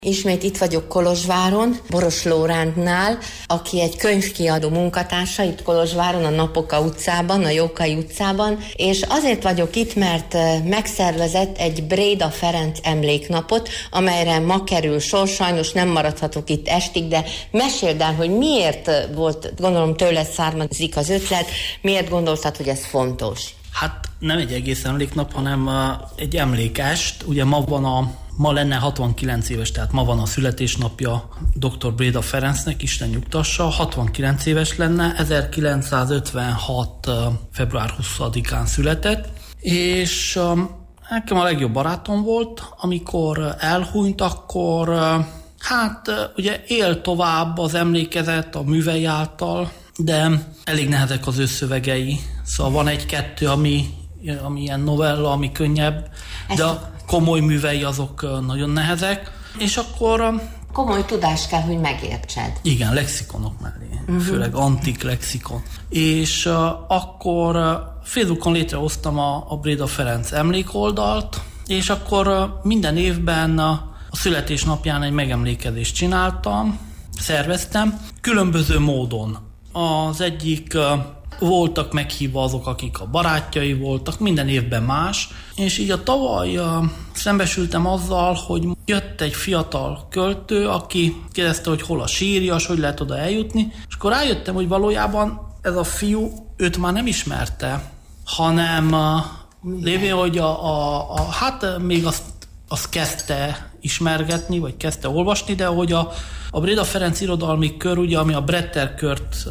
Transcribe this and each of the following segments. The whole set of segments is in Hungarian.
Ismét itt vagyok Kolozsváron, Boros Lórántnál, aki egy könyvkiadó munkatársa itt Kolozsváron, a Napoka utcában, a Jókai utcában, és azért vagyok itt, mert megszervezett egy Bréda Ferenc emléknapot, amelyre ma kerül sor. Sajnos nem maradhatok itt estig, de meséld el, hogy miért volt, gondolom tőled származik az ötlet, miért gondoltad, hogy ez fontos? Hát nem egy egész emléknap, hanem egy emlékest. Ugye ma lenne 69 éves, tehát ma van a születésnapja dr. Bréda Ferencnek, Isten nyugtassa, 69 éves lenne, 1956. február 20-án született, és nekem a legjobb barátom volt, amikor elhunyt, akkor ugye él tovább az emlékezet a művei által, de elég nehezek az ő szövegei. Szóval van egy-kettő, ami ilyen novella, ami könnyebb, de a komoly művei azok nagyon nehezek, és akkor... Komoly tudás kell, hogy megértsed. Igen, lexikonok mellé, főleg antik lexikon. És akkor Facebookon létrehoztam a Bréda Ferenc emlékoldalt, és akkor minden évben a születésnapján egy megemlékezést csináltam, szerveztem, különböző módon. Az egyik... voltak meghívva azok, akik a barátjai voltak, minden évben más, és így a tavaly szembesültem azzal, hogy jött egy fiatal költő, aki kérdezte, hogy hol a sírja, hogy lehet oda eljutni, és akkor rájöttem, hogy valójában ez a fiú őt már nem ismerte, hanem lévén, hogy még azt kezdte ismergetni, vagy kezdte olvasni, de hogy a Bréda Ferenc irodalmi kör, ugye, ami a Bretter kört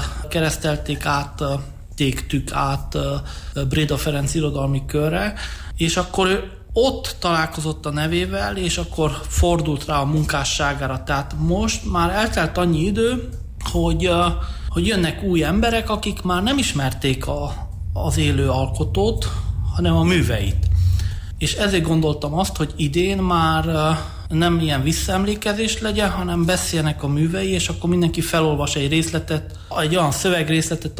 téktük át Bréda Ferenc irodalmi körre, és akkor ő ott találkozott a nevével, és akkor fordult rá a munkásságára. Tehát most már eltelt annyi idő, hogy jönnek új emberek, akik már nem ismerték az élő alkotót, hanem a műveit. És ezért gondoltam azt, hogy idén már nem ilyen visszaemlékezés legyen, hanem beszélnek a művei, és akkor mindenki felolvas egy részletet, egy olyan szövegrészletet,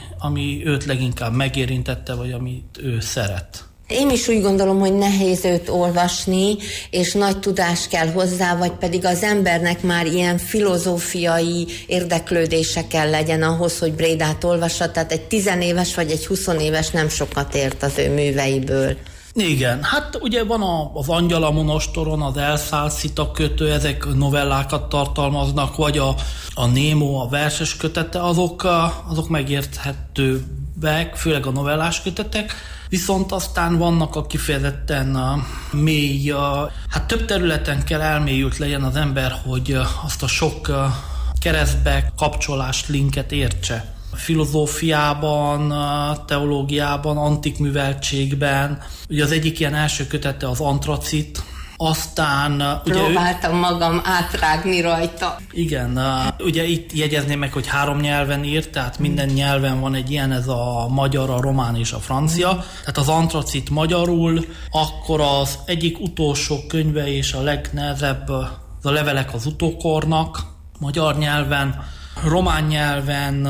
ami őt leginkább megérintette, vagy amit ő szeret. Én is úgy gondolom, hogy nehéz őt olvasni, és nagy tudás kell hozzá, vagy pedig az embernek már ilyen filozófiai érdeklődése kell legyen ahhoz, hogy Brédát olvassa, tehát egy 10 éves vagy egy 20 éves nem sokat ért az ő műveiből. Igen, hát ugye van az Angyal a monostoron, az Elszáll Szita kötő, ezek novellákat tartalmaznak, vagy a Némo, a verses kötete, azok megérthetőbbek, főleg a novellás kötetek, viszont aztán vannak a kifejezetten mély, hát több területen kell elmélyült legyen az ember, hogy azt a sok keresztbe kapcsolást, linket értse. Filozófiában, teológiában, antik műveltségben. Ugye az egyik ilyen első kötete az Antracit, aztán... Próbáltam magam átrágni rajta. Igen, ugye itt jegyezném meg, hogy 3 nyelven írt, tehát minden nyelven van egy ilyen, ez a magyar, a román és a francia. Tehát az Antracit magyarul, akkor az egyik utolsó könyve és a legnehezebb, az a Levelek az utókornak, magyar nyelven, román nyelven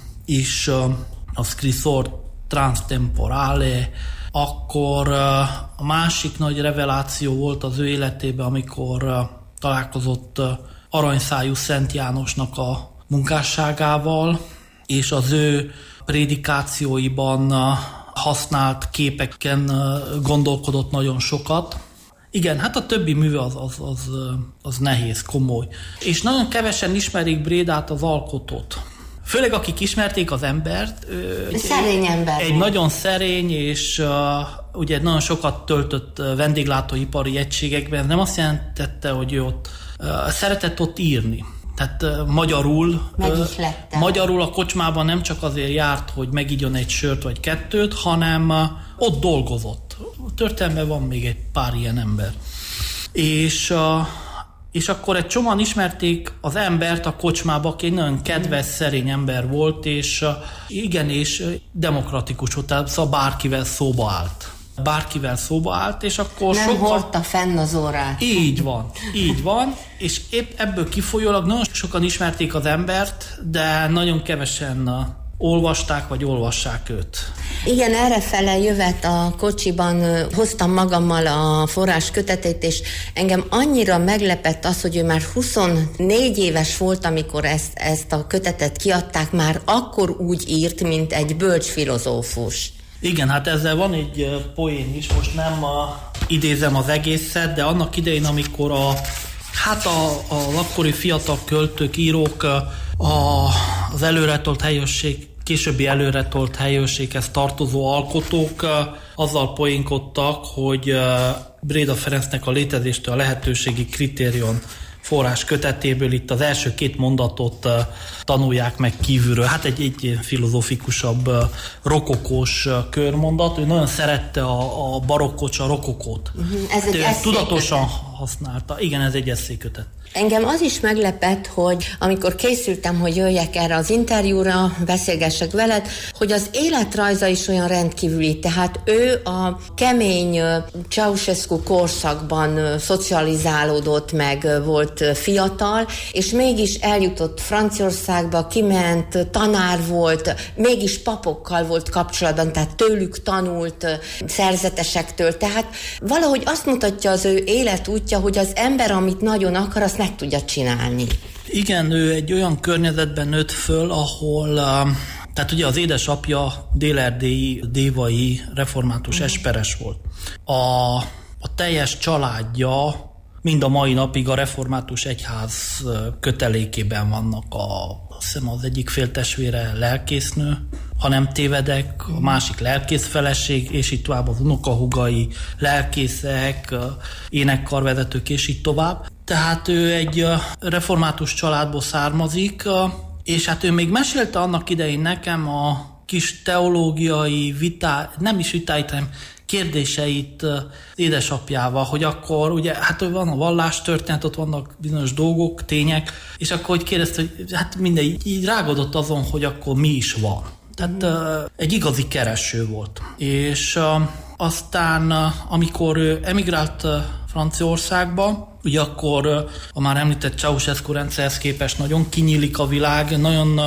is a Scrisor Transtemporale, akkor a másik nagy reveláció volt az ő életében, amikor találkozott aranyszájú Szent Jánosnak a munkásságával, és az ő prédikációiban használt képeken gondolkodott nagyon sokat. Igen, hát a többi műve az nehéz, komoly. És nagyon kevesen ismerik Brédát, az alkotót. Főleg akik ismerték az embert. Szerény ember. Egy nagyon szerény, és ugye nagyon sokat töltött vendéglátóipari egységekben. Nem azt jelentette, hogy ő ott szeretett ott írni. Tehát magyarul a kocsmában nem csak azért járt, hogy megigyon egy sört vagy 2, hanem ott dolgozott. A történelemben van még egy pár ilyen ember. És akkor egy csomóan ismerték az embert a kocsmába, aki egy nagyon kedves, szerény ember volt, és igenis demokratikus volt, tehát szóval bárkivel szóba állt, és akkor nem hordta fenn az orrát. Így van, és épp ebből kifolyólag nagyon sokan ismerték az embert, de nagyon kevesen olvasták, vagy olvassák őt. Igen, errefele jövet a kocsiban, hoztam magammal a forrás kötetét, és engem annyira meglepett az, hogy ő már 24 éves volt, amikor ezt a kötetet kiadták, már akkor úgy írt, mint egy bölcs filozófus. Igen, hát ezzel van egy poén is, most nem idézem az egészet, de annak idején, amikor az akkori fiatal költők, írók az előretolt helyőrség, későbbi előretolt helyőrséghez tartozó alkotók azzal poénkodtak, hogy Bréda Ferencnek a létezéstől a lehetőségi kritérium forrás kötetéből itt az első 2 mondatot tanulják meg kívülről. Hát egy filozófikusabb, rokokós körmondat. Ő nagyon szerette a barokkot, a rokokót. Ez egy eszékötet. Tudatosan használta. Igen, ez egy eszékötet. Engem az is meglepett, hogy amikor készültem, hogy jöjjek erre az interjúra, beszélgessek veled, hogy az életrajza is olyan rendkívüli. Tehát ő a kemény Ceausescu korszakban szocializálódott, meg volt fiatal, és mégis eljutott Franciaországba, kiment, tanár volt, mégis papokkal volt kapcsolatban, tehát tőlük tanult, szerzetesektől. Tehát valahogy azt mutatja az ő életútja, hogy az ember, amit nagyon akar, azt meg tudja csinálni. Igen, ő egy olyan környezetben nőtt föl, ahol, tehát ugye az édesapja dél-erdélyi, dévai református esperes volt. A teljes családja mind a mai napig a református egyház kötelékében vannak. Azt hiszem az egyik féltestvére lelkésznő, ha nem tévedek, a másik lelkészfeleség, és így tovább az unokahúgai, lelkészek, énekkarvezetők, és így tovább. Tehát ő egy református családból származik, és hát ő még mesélte annak idején nekem a kis teológiai nem is vitáit, hanem kérdéseit édesapjával, hogy akkor ugye, hát van a vallástörténet, ott vannak bizonyos dolgok, tények, és akkor hogy kérdezte, hogy hát mindegy, így rágodott azon, hogy akkor mi is van. Tehát egy igazi kereső volt. És aztán, amikor ő emigrált Franciaországba, ugye akkor a már említett Ceausescu rendszerhez képest nagyon kinyílik a világ, nagyon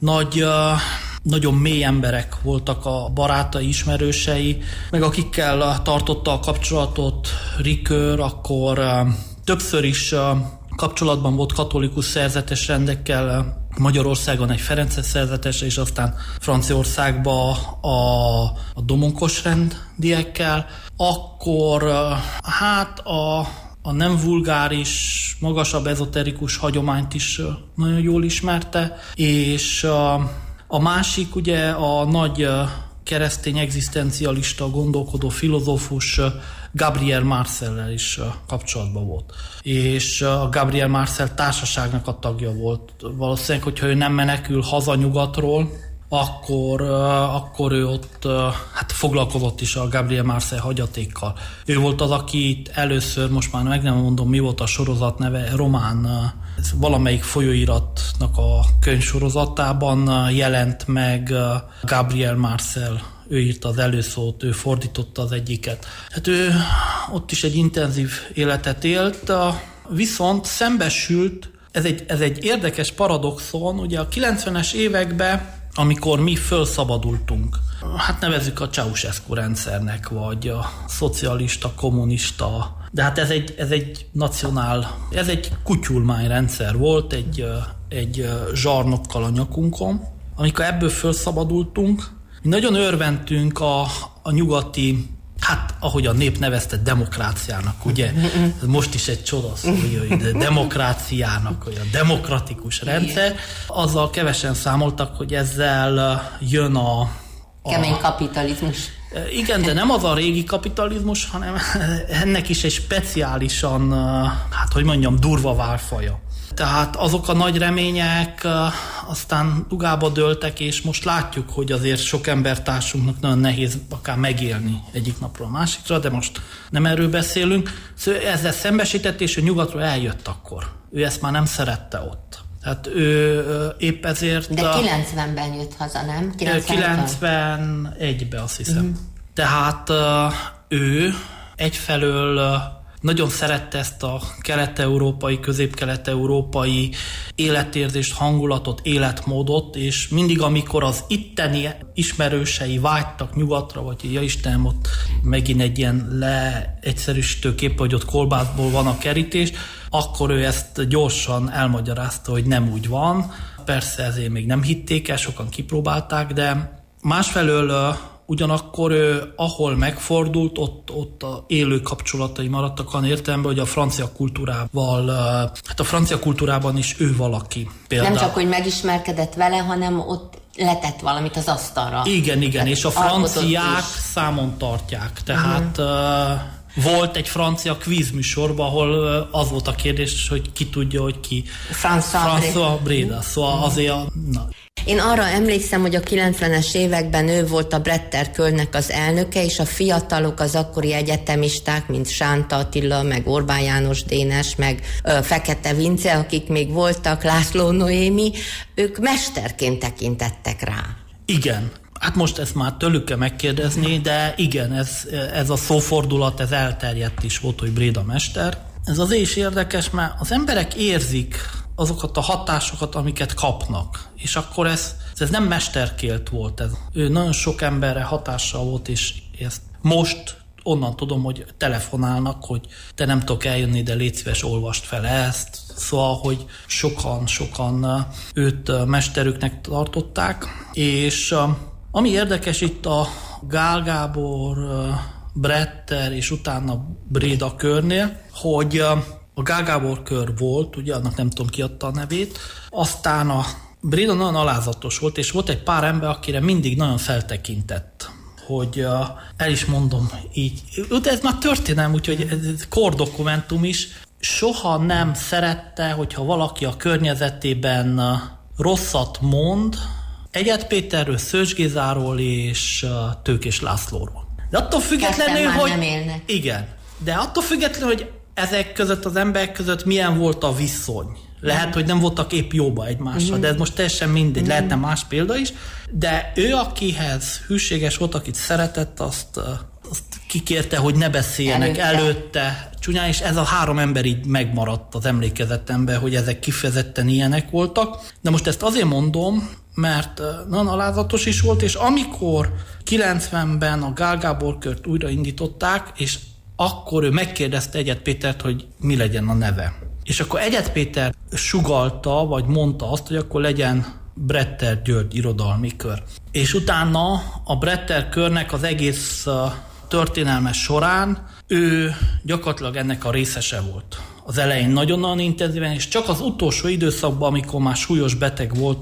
nagyon mély emberek voltak a barátai, ismerősei, meg akikkel tartotta a kapcsolatot Ricoeur, akkor többször is kapcsolatban volt katolikus szerzetes rendekkel, Magyarországon egy ferences szerzetes, és aztán Franciaországban a domonkos rendiekkel. Akkor hát a nem vulgáris, magasabb ezoterikus hagyományt is nagyon jól ismerte, és a másik ugye a nagy keresztény egzisztencialista gondolkodó filozófus Gabriel Marcellel is kapcsolatban volt. És a Gabriel Marcel társaságnak a tagja volt. Valószínűleg, hogyha ő nem menekül haza nyugatról, akkor ő ott hát foglalkozott is a Gabriel Marcel hagyatékkal. Ő volt az, aki először, most már meg nem mondom, mi volt a sorozat neve, román, valamelyik folyóiratnak a könyvsorozatában jelent meg Gabriel Marcel. Ő írta az előszót, ő fordította az egyiket. Hát ő ott is egy intenzív életet élt, viszont szembesült, ez egy érdekes paradoxon, ugye a 90-es években, amikor mi felszabadultunk, hát nevezzük a Ceausescu rendszernek, vagy a szocialista, kommunista, de hát ez egy ez egy kutyulmányrendszer volt, egy zsarnokkal a nyakunkon. Amikor ebből felszabadultunk, mi nagyon örventünk a nyugati, hát ahogy a nép nevezte, demokráciának, ugye? Most is egy csoda szó, hogy demokráciának, hogy a demokratikus rendszer. Azzal kevesen számoltak, hogy ezzel jön a kemény kapitalizmus. Igen, de nem az a régi kapitalizmus, hanem ennek is egy speciálisan, hát hogy mondjam, durva válfaja. Tehát azok a nagy remények aztán dugába dőltek, és most látjuk, hogy azért sok embertársunknak nagyon nehéz akár megélni egyik napról a másikra, de most nem erről beszélünk. Szóval ezzel szembesített, és ő nyugatról eljött akkor. Ő ezt már nem szerette ott. Tehát ő épp ezért... De 90-ben jött haza, nem? 91-ben azt hiszem. Tehát ő egyfelől nagyon szerette ezt a kelet-európai, közép-kelet-európai életérzést, hangulatot, életmódot, és mindig, amikor az itteni ismerősei vágytak nyugatra, vagy ja Istenem, ott megint egy ilyen leegyszerűsítő kép, hogy ott kolbászból van a kerítés, akkor ő ezt gyorsan elmagyarázta, hogy nem úgy van. Persze ezért még nem hitték el, sokan kipróbálták, de másfelől ugyanakkor ahol megfordult, ott a élő kapcsolatai maradtak olyan értelemben, hogy a francia kultúrával, hát a francia kultúrában is ő valaki. Például. Nem csak, hogy megismerkedett vele, hanem ott letett valamit az asztalra. Igen, és a franciák számon tartják. Tehát volt egy francia kvízműsorban, ahol az volt a kérdés, hogy ki tudja, hogy ki. François Bréda. Szóval azért Én arra emlékszem, hogy a 90-es években ő volt a Bretter Körnek az elnöke, és a fiatalok, az akkori egyetemisták, mint Sánta Attila, meg Orbán János Dénes, meg Fekete Vince, akik még voltak, László Noémi, ők mesterként tekintettek rá. Igen. Hát most ezt már tőlük kell megkérdezni, de igen, ez a szófordulat, ez elterjedt is volt, hogy Bréda mester. Ez azért is érdekes, mert az emberek érzik azokat a hatásokat, amiket kapnak. És akkor ez nem mesterkélt volt. Ő nagyon sok emberre hatással volt, és ezt most onnan tudom, hogy telefonálnak, hogy te nem tudok eljönni, de légy szíves, olvast fel ezt. Szóval, hogy sokan őt mesterüknek tartották. És ami érdekes itt a Gál Gábor, Bretter és utána Bréda körnél, hogy a Gál Gábor kör volt, ugye annak nem tudom ki adta a nevét, aztán a Bréda nagyon alázatos volt, és volt egy pár ember, akire mindig nagyon feltekintett, hogy el is mondom így, de ez már történelem, úgyhogy ez kordokumentum is, soha nem szerette, hogyha valaki a környezetében rosszat mond, Egyet Péterről, Szőcs Gézáról és Tőkés Lászlóról. De attól függetlenül, hogy... Igen. De attól függetlenül, hogy ezek között, az emberek között milyen volt a viszony. Lehet, hogy nem voltak épp jóba egymással, de ez most teljesen mindegy, lehetne más példa is. De ő, akihez hűséges volt, akit szeretett, azt kikérte, hogy ne beszéljenek előtte csúnyán, és ez a 3 ember így megmaradt az emlékezetemben, hogy ezek kifejezetten ilyenek voltak. De most ezt azért mondom, mert nagyon alázatos is volt, és amikor 90-ben a Gál Gábor kört újraindították, és akkor ő megkérdezte Egyet Pétert, hogy mi legyen a neve. És akkor Egyet Péter sugallta, vagy mondta azt, hogy akkor legyen Bretter György irodalmi kör. És utána a Bretter körnek az egész történelme során ő gyakorlatilag ennek a részese volt. Az elején nagyon-nagyon intenzíven, és csak az utolsó időszakban, amikor már súlyos beteg volt,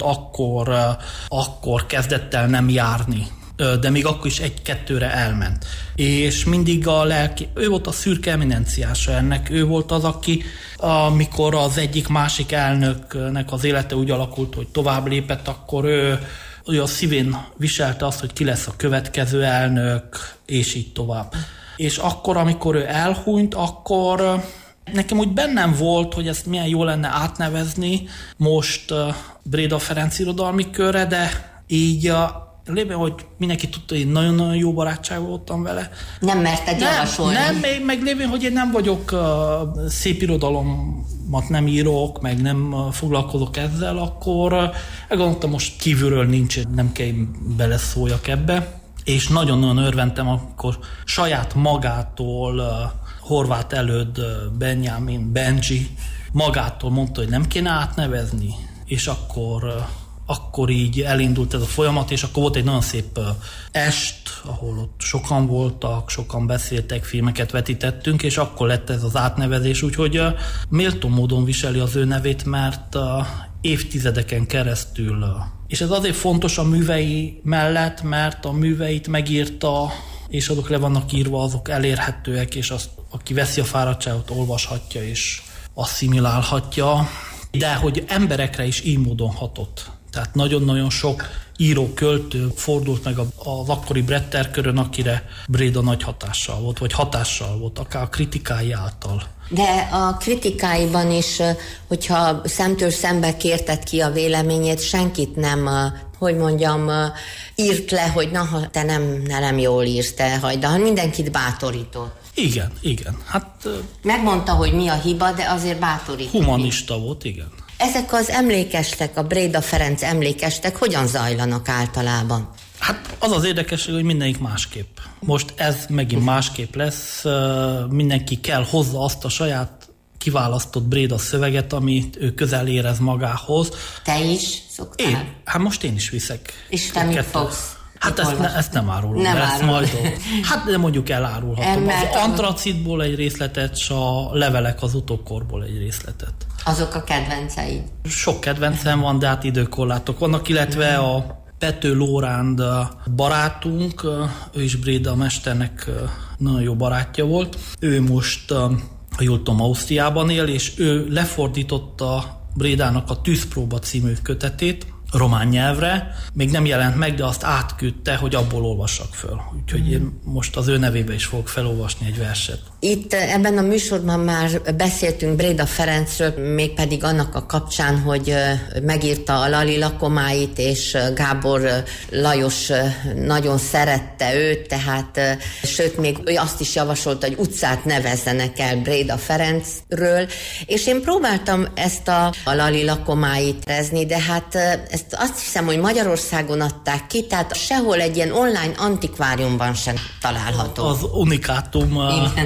akkor kezdett el nem járni. De még akkor is 1-2-re elment. És mindig ő volt a szürke eminenciása ennek, ő volt az, aki amikor az egyik másik elnöknek az élete úgy alakult, hogy tovább lépett, akkor ő a szívén viselte azt, hogy ki lesz a következő elnök, és így tovább. És akkor, amikor ő elhunyt, akkor nekem úgy bennem volt, hogy ezt milyen jó lenne átnevezni most Bréda Ferenc irodalmi körre, de így lévén, hogy mindenki tudta, hogy nagyon-nagyon jó barátság voltam vele. Nem merted javasolni. Nem, meg lévén, hogy én nem vagyok szép irodalomat nem írok, meg nem foglalkozok ezzel, akkor gondoltam, most kívülről nincs, nem kell beleszóljak ebbe. És nagyon-nagyon örventem, amikor saját magától Horváth Előd, Benji magától mondta, hogy nem kéne átnevezni, és akkor így elindult ez a folyamat, és akkor volt egy nagyon szép est, ahol ott sokan voltak, sokan beszéltek, filmeket vetítettünk, és akkor lett ez az átnevezés, úgyhogy méltó módon viseli az ő nevét, mert évtizedeken keresztül. És ez azért fontos a művei mellett, mert a műveit megírta, és azok le vannak írva, azok elérhetőek, és azt, aki veszi a fáradtságot, olvashatja és asszimilálhatja, de hogy emberekre is így módon hatott. Tehát nagyon-nagyon sok író, költő fordult meg az akkori Bretter körön, akire Bréda nagy hatással volt, vagy hatással volt, akár a kritikái által. De a kritikáiban is, hogyha szemtől szembe kérted ki a véleményét, senkit nem, írt le, hogy na, ha te nem jól írsz, te hagyd, de mindenkit bátorított. Igen. Hát, megmondta, hogy mi a hiba, de azért bátorítani. Humanista volt, igen. Ezek az emlékestek, a Bréda Ferenc emlékestek hogyan zajlanak általában? Hát az az érdekesség, hogy mindenik másképp. Most ez megint másképp lesz, mindenki kell hozza azt a saját kiválasztott Bréda szöveget, amit ő közel érez magához. Te is szoktál? Hát most én is viszek. És te mit fogsz? Hát ezt nem árulom. Hát de mondjuk elárulhatom. Az antracitból egy részletet, és a levelek az utókorból egy részletet. Azok a kedvenceid? Sok kedvencem van, de hát időkorlátok vannak, illetve a Pető Lóránd barátunk, ő is Bréda mesternek nagyon jó barátja volt. Ő most, ha jól tudom, Ausztriában él, és ő lefordította Brédának a Tűzpróba című kötetét román nyelvre. Még nem jelent meg, de azt átküldte, hogy abból olvassak föl. Úgyhogy én most az ő nevébe is fogok felolvasni egy verset. Itt ebben a műsorban már beszéltünk Bréda Ferencről, mégpedig annak a kapcsán, hogy megírta a Lali lakomáit, és Gábor Lajos nagyon szerette őt, tehát sőt, még ő azt is javasolta, hogy utcát nevezzenek el Bréda Ferencről, és én próbáltam ezt a Lali lakomáit rezni, de hát ezt azt hiszem, hogy Magyarországon adták ki, tehát sehol egy ilyen online antikváriumban sem található. Az unikátum.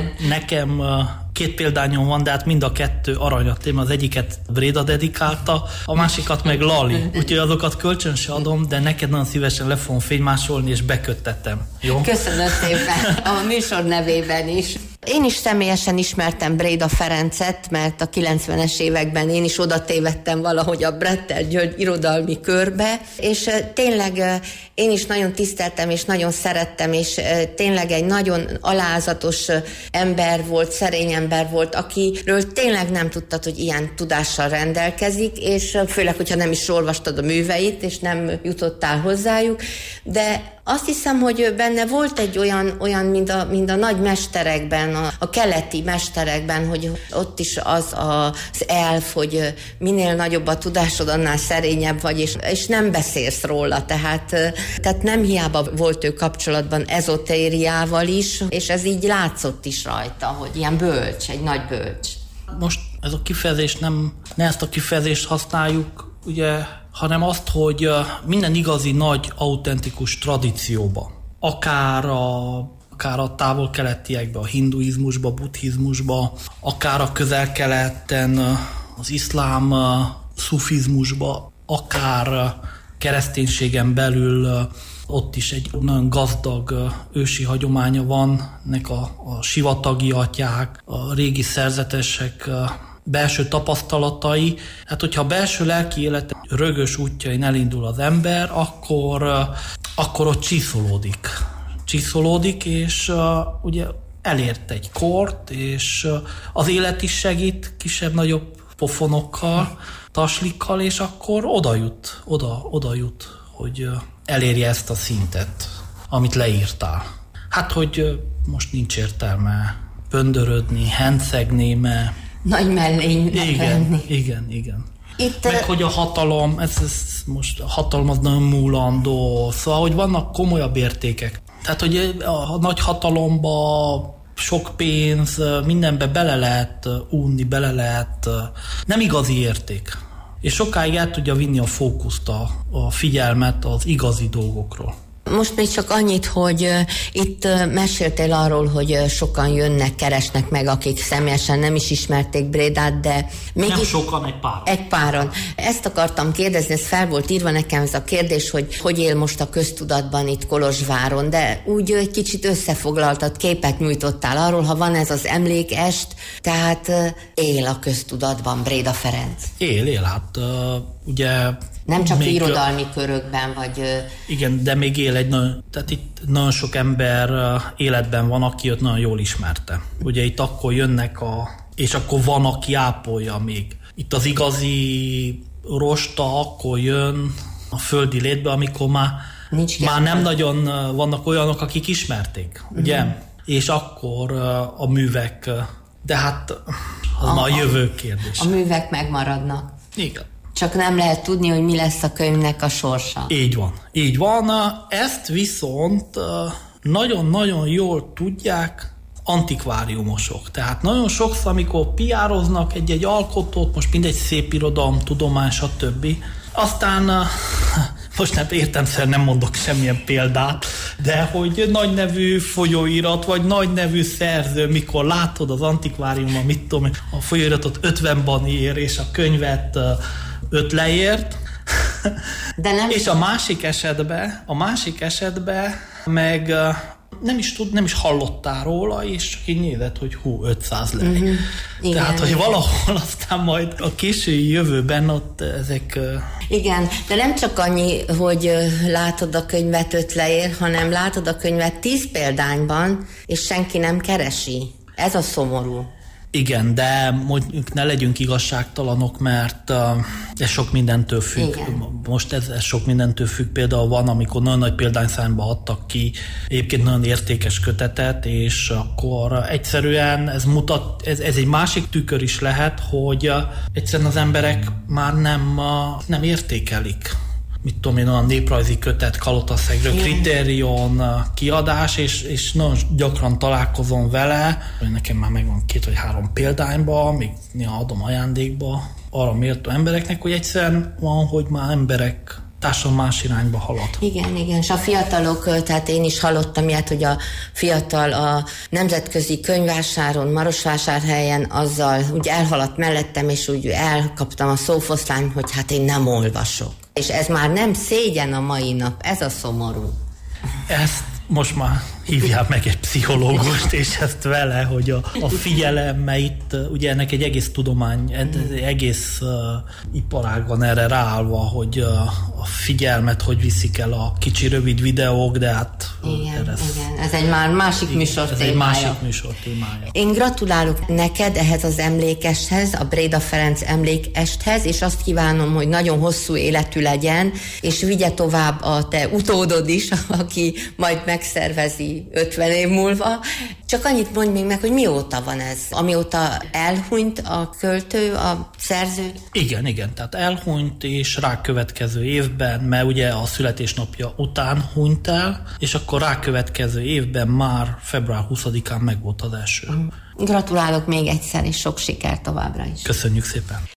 Nekem 2 példányom van, de hát mind a 2 aranyat téma. Az egyiket Bréda dedikálta, a másikat meg Lali. Úgyhogy azokat kölcsön se adom, de neked nagyon szívesen le fogom fénymásolni, és beköttettem. Jó? Köszönöm szépen a műsor nevében is. Én is személyesen ismertem Bréda Ferencet, mert a 90-es években én is oda tévedtem valahogy a Brettel György irodalmi körbe, és tényleg én is nagyon tiszteltem, és nagyon szerettem, és tényleg egy nagyon alázatos ember volt, szerény ember volt, akiről tényleg nem tudtad, hogy ilyen tudással rendelkezik, és főleg, hogyha nem is olvastad a műveit, és nem jutottál hozzájuk, de azt hiszem, hogy benne volt egy olyan mint a nagy mesterekben, a keleti mesterekben, hogy ott is az elf, hogy minél nagyobb a tudásod, annál szerényebb vagy, és nem beszélsz róla, tehát nem hiába volt ő kapcsolatban ezotériával is, és ez így látszott is rajta, hogy ilyen bölcs, egy nagy bölcs. Most ez a kifejezés nem ezt a kifejezést használjuk, ugye, hanem azt, hogy minden igazi nagy, autentikus tradícióba, akár a távol-keletiekbe, a hinduizmusba, buddhizmusba, akár a közel-keleten, az iszlám szufizmusba, akár kereszténységen belül, ott is egy nagyon gazdag ősi hagyománya van, nek a sivatagi atyák, a régi szerzetesek belső tapasztalatai. Hát, hogyha a belső lelki élet rögös útjain elindul az ember, akkor ott csiszolódik, és ugye elért egy kort, és az élet is segít kisebb-nagyobb pofonokkal, taslikkal, és akkor oda jut, hogy elérje ezt a szintet, amit leírtál. Hát, hogy most nincs értelme pöndörödni, hencegni, mert nagy mellénynek lenni. Igen. Meg hogy a hatalom, most a hatalom az nagyon múlandó, szóval, hogy vannak komolyabb értékek. Tehát, hogy a nagy hatalomba sok pénz, mindenbe bele lehet unni, nem igazi érték. És sokáig el tudja vinni a fókuszt, a figyelmet az igazi dolgokról. Most még csak annyit, hogy itt meséltél arról, hogy sokan jönnek, keresnek meg, akik személyesen nem is ismerték Brédát, de mégis... Nem sokan, egy páron. Ezt akartam kérdezni, ez fel volt írva nekem ez a kérdés, hogy él most a köztudatban itt Kolozsváron, de úgy egy kicsit összefoglaltad, képet nyújtottál arról, ha van ez az emlékest, tehát él a köztudatban Bréda Ferenc. Él, hát ugye... Nem csak irodalmi körökben, vagy... Igen, de még él tehát itt nagyon sok ember életben van, aki őt nagyon jól ismerte. Ugye itt akkor jönnek és akkor van, aki ápolja még. Itt az igazi rosta akkor jön a földi létbe, amikor már nem nagyon vannak olyanok, akik ismerték, ugye? És akkor a művek, de hát az már a jövő kérdés. A művek megmaradnak. Igen. Csak nem lehet tudni, hogy mi lesz a könyvnek a sorsa. Így van. Ezt viszont nagyon-nagyon jól tudják antikváriumosok. Tehát nagyon sokszor, amikor PR-oznak egy alkotót, most mindegy szép irodalom, tudomány, stb. Aztán most nem értelemszerűen nem mondok semmilyen példát, de hogy nagy nevű folyóirat, vagy nagy nevű szerző, mikor látod az antikváriumban, mit tudom, a folyóiratot 50-ban ír, és a könyvet 5 leért, de nem. És a másik esetben meg nem is hallottál róla, és így nézed, hogy 500 lej. Mm-hmm. Tehát, hogy valahol aztán majd a késői jövőben ott ezek... Igen, de nem csak annyi, hogy látod a könyvet 5 leér, hanem látod a könyvet 10 példányban, és senki nem keresi. Ez a szomorú. Igen, de mondjuk ne legyünk igazságtalanok, mert ez sok mindentől függ. Igen. Most ez sok mindentől függ. Például van, amikor nagyon nagy példányszámba adtak ki egyébként nagyon értékes kötetet, és akkor egyszerűen ez egy másik tükör is lehet, hogy egyszerűen az emberek már nem értékelik. Mit tudom én, a néprajzi kötet, Kalotaszegről, Kriterion kiadás, és nagyon gyakran találkozom vele, hogy nekem már megvan 2 vagy 3 példányba, még néha adom ajándékba arra méltó embereknek, hogy egyszerűen van, hogy már emberek társadalom más irányba halad. Igen, és a fiatalok, tehát én is hallottam ilyet, hogy a fiatal a nemzetközi könyvvásáron, Marosvásárhelyen azzal úgy elhaladt mellettem, és úgy elkaptam a szófoszlányt, hogy hát én nem olvasok. És ez már nem szégyen a mai nap, ez a szomorú. Ezt most már hívják meg egy pszichológust, és ezt vele, hogy a figyelem, mert itt ugye ennek egy egész tudomány, egész iparág van erre ráállva, hogy a figyelmet hogy viszik el a kicsi rövid videók, de hát... Igen, ez egy már másik műsor témája. Ez egy másik műsor témája. Én gratulálok neked ehhez az emlékeshez, a Bréda Ferenc emlékesthez, és azt kívánom, hogy nagyon hosszú életű legyen, és vigye tovább a te utódod is, aki majd megszervezi 50 év múlva. Csak annyit mondj még meg, hogy mióta van ez? Amióta elhunyt a költő, a szerző? Igen, tehát elhunyt, és rákövetkező évben, mert ugye a születésnapja után hunyt el, és akkor rákövetkező évben már február 20-án meg volt az első. Gratulálok még egyszer, és sok sikert továbbra is. Köszönjük szépen!